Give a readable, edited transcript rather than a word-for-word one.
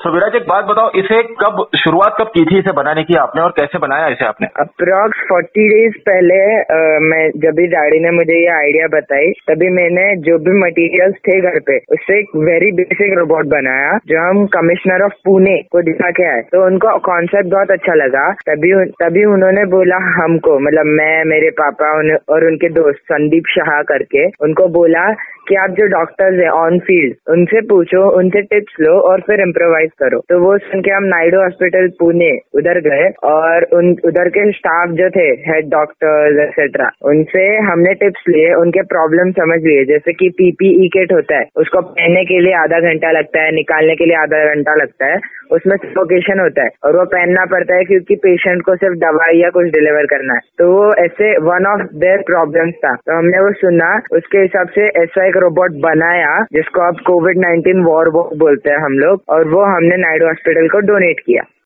तो विराज एक बात बताओ, इसे शुरुआत कब की थी इसे बनाने की आपने और कैसे बनाया इसे आपने? अप्रॉक्स 40 डेज पहले मैं जब भी डैडी ने मुझे ये आइडिया बताई तभी मैंने जो भी मटेरियल्स थे घर पे उससे एक वेरी बेसिक रोबोट बनाया जो हम कमिश्नर ऑफ पुणे को दिखा के आए। तो उनको कॉन्सेप्ट बहुत अच्छा लगा। तभी उन्होंने बोला हमको, मतलब मैं, मेरे पापा और उनके दोस्त संदीप शाह करके, उनको बोला कि आप जो डॉक्टर्स हैं ऑन फील्ड उनसे पूछो, उनसे टिप्स लो और फिर इम्प्रोवाइज करो। तो वो सुन के हम नायडू हॉस्पिटल पुणे उधर गए और उधर के स्टाफ जो थे, हेड डॉक्टर्स एक्सेट्रा, उनसे हमने टिप्स लिए, उनके प्रॉब्लम समझ लिए। जैसे कि पीपीई किट होता है, उसको पहनने के लिए आधा घंटा लगता है, निकालने के लिए आधा घंटा लगता है, उसमें सफोकेशन होता है और वो पहनना पड़ता है क्योंकि पेशेंट को सिर्फ दवाई या कुछ डिलीवर करना है। तो वो ऐसे वन ऑफ देयर प्रॉब्लम्स था। तो हमने वो सुना, उसके हिसाब से ऐसा एक रोबोट बनाया जिसको अब कोविड-19 वॉर बोलते हैं हम लोग, और वो हमने नायडू हॉस्पिटल को डोनेट किया।